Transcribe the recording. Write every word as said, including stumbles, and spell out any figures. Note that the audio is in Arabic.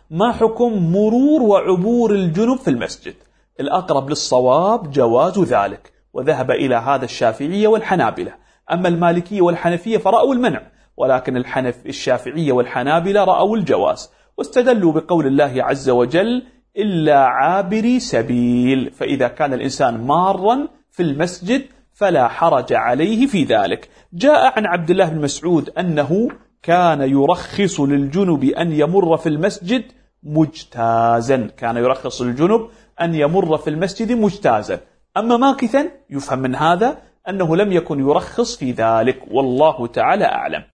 ما حكم مرور وعبور الجنب في المسجد؟ الأقرب للصواب جواز ذلك، وذهب إلى هذا الشافعية والحنابلة. أما المالكية والحنفية فرأوا المنع، ولكن الحنف الشافعية والحنابلة رأوا الجواز، واستدلوا بقول الله عز وجل إلا عابري سبيل، فإذا كان الإنسان مارا في المسجد فلا حرج عليه في ذلك. جاء عن عبد الله بن مسعود أنه كان يرخص للجنب أن يمر في المسجد مجتازا، كان يرخص للجنب أن يمر في المسجد مجتازا. أما ماكثا يفهم من هذا أنه لم يكن يرخص في ذلك، والله تعالى أعلم.